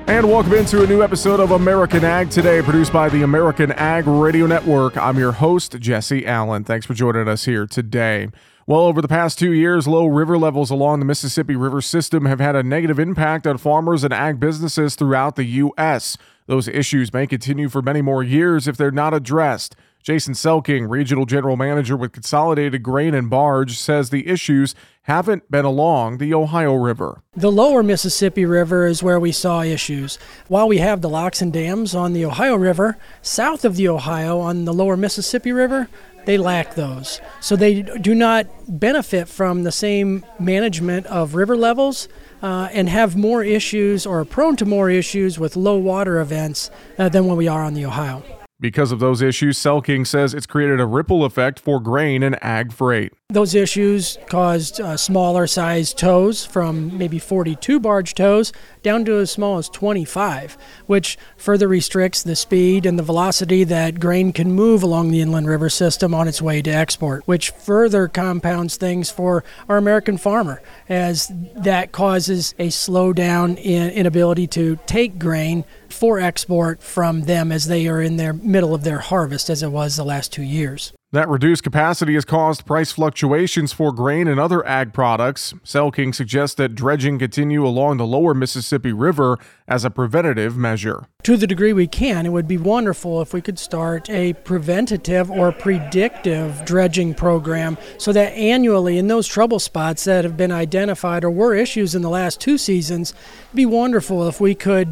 And welcome into a new episode of American Ag Today, produced by the American Ag Radio Network. I'm your host, Jesse Allen. Thanks for joining us here today. Well, over the past 2 years, low river levels along the Mississippi River system have had a negative impact on farmers and ag businesses throughout the U.S. Those issues may continue for many more years if they're not addressed. Jason Selking, Regional General Manager with Consolidated Grain and Barge, says the issues haven't been along the Ohio River. The lower Mississippi River is where we saw issues. While we have the locks and dams on the Ohio River, south of the Ohio on the lower Mississippi River, they lack those. So they do not benefit from the same management of river levels and have more issues or are prone to more issues with low water events than when we are on the Ohio. Because of those issues, Selking says it's created a ripple effect for grain and ag freight. Those issues caused smaller sized tows from maybe 42 barge tows down to as small as 25, which further restricts the speed and the velocity that grain can move along the inland river system on its way to export, which further compounds things for our American farmer, as that causes a slowdown in inability to take grain for export from them as they are in their middle of their harvest, as it was the last 2 years. That reduced capacity has caused price fluctuations for grain and other ag products. Selking suggests that dredging continue along the lower Mississippi River as a preventative measure. To the degree we can, it would be wonderful if we could start a preventative or predictive dredging program so that annually in those trouble spots that have been identified or were issues in the last 2 seasons, it'd be wonderful if we could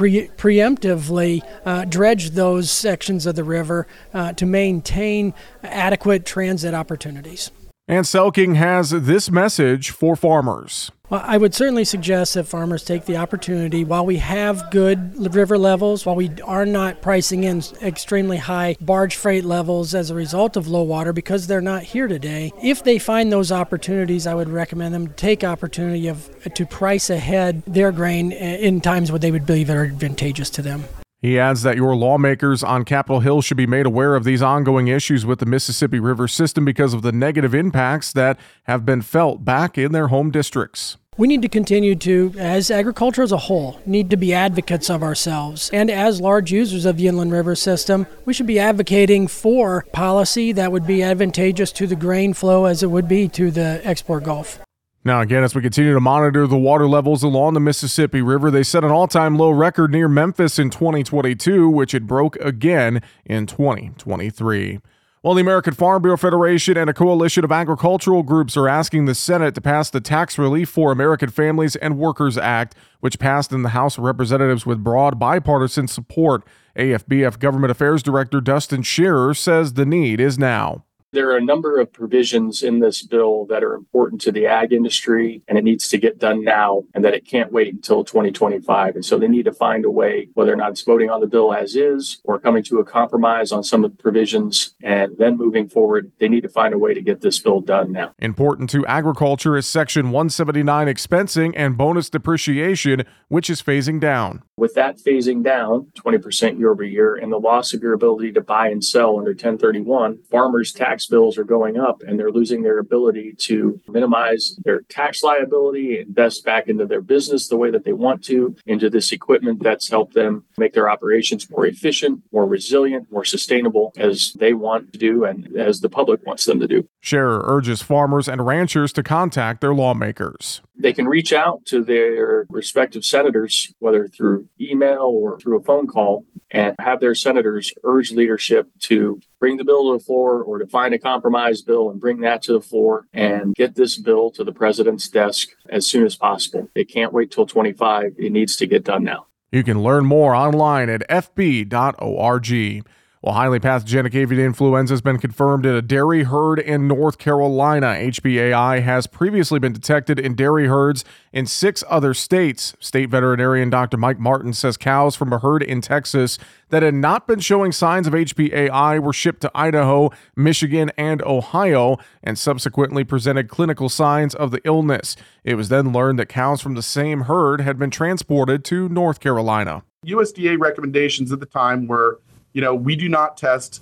preemptively dredge those sections of the river to maintain adequate transit opportunities. And Selking has this message for farmers. Well, I would certainly suggest that farmers take the opportunity, while we have good river levels, while we are not pricing in extremely high barge freight levels as a result of low water because they're not here today. If they find those opportunities, I would recommend them to take opportunity to price ahead their grain in times when they would believe are advantageous to them. He adds that your lawmakers on Capitol Hill should be made aware of these ongoing issues with the Mississippi River system because of the negative impacts that have been felt back in their home districts. We need to continue to, as agriculture as a whole, need to be advocates of ourselves. And as large users of the inland river system, we should be advocating for policy that would be advantageous to the grain flow as it would be to the export Gulf. Now, again, as we continue to monitor the water levels along the Mississippi River, they set an all-time low record near Memphis in 2022, which it broke again in 2023. Well, the American Farm Bureau Federation and a coalition of agricultural groups are asking the Senate to pass the Tax Relief for American Families and Workers Act, which passed in the House of Representatives with broad bipartisan support. AFBF Government Affairs Director Dustin Scherer says the need is now. There are a number of provisions in this bill that are important to the ag industry, and it needs to get done now, and that it can't wait until 2025. And so they need to find a way, whether or not it's voting on the bill as is or coming to a compromise on some of the provisions, and then moving forward, they need to find a way to get this bill done now. Important to agriculture is Section 179 expensing and bonus depreciation, which is phasing down. With that phasing down 20% year over year and the loss of your ability to buy and sell under 1031, farmers' tax bills are going up and they're losing their ability to minimize their tax liability, invest back into their business the way that they want to, into this equipment that's helped them make their operations more efficient, more resilient, more sustainable as they want to do and as the public wants them to do. Scherer urges farmers and ranchers to contact their lawmakers. They can reach out to their respective senators, whether through email or through a phone call, and have their senators urge leadership to bring the bill to the floor or to find a compromise bill and bring that to the floor and get this bill to the president's desk as soon as possible. It can't wait till 25. It needs to get done now. You can learn more online at fb.org. Well, highly pathogenic avian influenza has been confirmed in a dairy herd in North Carolina. HPAI has previously been detected in dairy herds in 6 other states. State veterinarian Dr. Mike Martin says cows from a herd in Texas that had not been showing signs of HPAI were shipped to Idaho, Michigan, and Ohio, and subsequently presented clinical signs of the illness. It was then learned that cows from the same herd had been transported to North Carolina. USDA recommendations at the time were, we do not test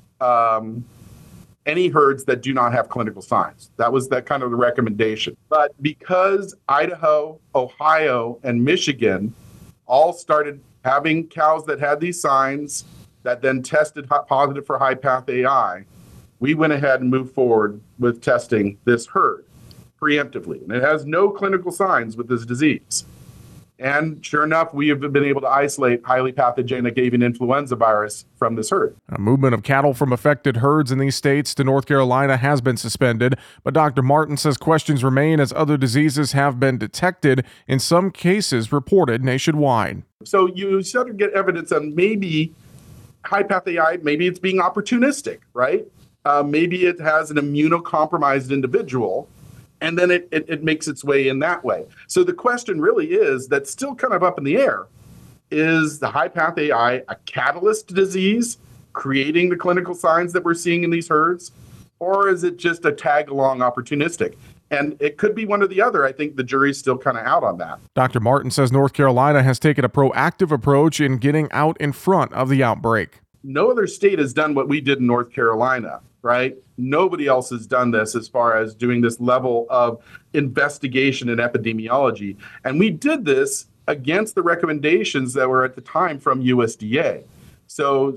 any herds that do not have clinical signs. That was that kind of the recommendation. But because Idaho, Ohio, and Michigan all started having cows that had these signs that then tested positive for high path AI, we went ahead and moved forward with testing this herd preemptively. And it has no clinical signs with this disease. And sure enough, we have been able to isolate highly pathogenic avian influenza virus from this herd. A movement of cattle from affected herds in these states to North Carolina has been suspended, but Dr. Martin says questions remain as other diseases have been detected, in some cases reported nationwide. So you start to get evidence on maybe high path AI, maybe it's being opportunistic, right? Maybe it has an immunocompromised individual, and then it makes its way in that way. So the question really is, that's still kind of up in the air, is the high path AI a catalyst disease creating the clinical signs that we're seeing in these herds, or is it just a tag along opportunistic? And it could be one or the other. I think the jury's still kind of out on that. Dr. Martin says North Carolina has taken a proactive approach in getting out in front of the outbreak. No other state has done what we did in North Carolina, right? Nobody else has done this as far as doing this level of investigation in epidemiology. And we did this against the recommendations that were at the time from USDA. So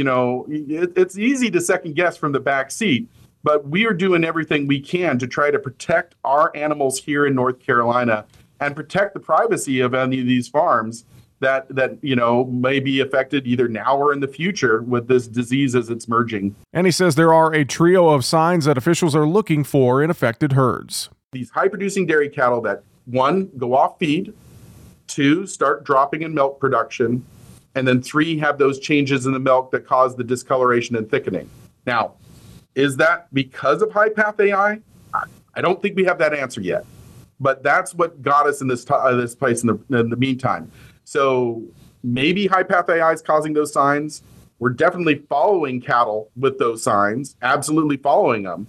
it's easy to second guess from the back seat, but we are doing everything we can to try to protect our animals here in North Carolina and protect the privacy of any of these farms that may be affected either now or in the future with this disease as it's merging. And he says there are a trio of signs that officials are looking for in affected herds. These high-producing dairy cattle that, 1, go off feed, 2, start dropping in milk production, and then 3, have those changes in the milk that cause the discoloration and thickening. Now, is that because of high path AI? I don't think we have that answer yet, but that's what got us in this place in the meantime. So maybe high path AI is causing those signs. We're definitely following cattle with those signs, absolutely following them.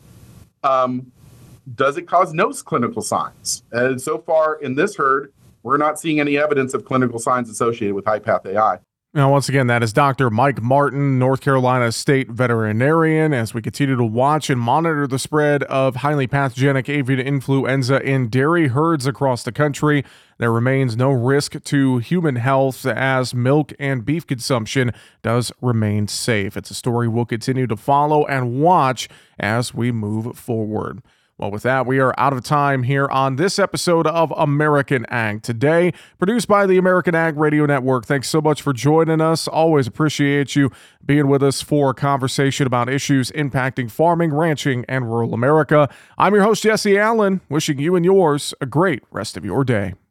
Does it cause no clinical signs? And so far in this herd, we're not seeing any evidence of clinical signs associated with high path AI. Now, once again, that is Dr. Mike Martin, North Carolina state veterinarian, as we continue to watch and monitor the spread of highly pathogenic avian influenza in dairy herds across the country. There remains no risk to human health as milk and beef consumption does remain safe. It's a story we'll continue to follow and watch as we move forward. Well, with that, we are out of time here on this episode of American Ag Today, produced by the American Ag Radio Network. Thanks so much for joining us. Always appreciate you being with us for a conversation about issues impacting farming, ranching, and rural America. I'm your host, Jesse Allen, wishing you and yours a great rest of your day.